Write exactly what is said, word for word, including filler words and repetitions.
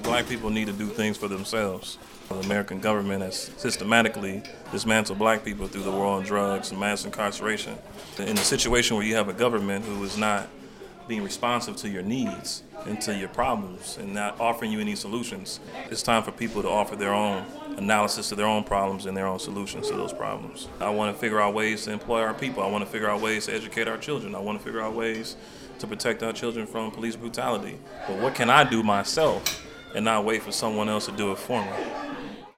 Black people need to do things for themselves. The American government has systematically dismantled black people through the war on drugs and mass incarceration. In a situation where you have a government who is not being responsive to your needs and to your problems and not offering you any solutions, it's time for people to offer their own analysis to their own problems and their own solutions to those problems. I want to figure out ways to employ our people. I want to figure out ways to educate our children. I want to figure out ways to protect our children from police brutality. But what can I do myself and not wait for someone else to do it for me?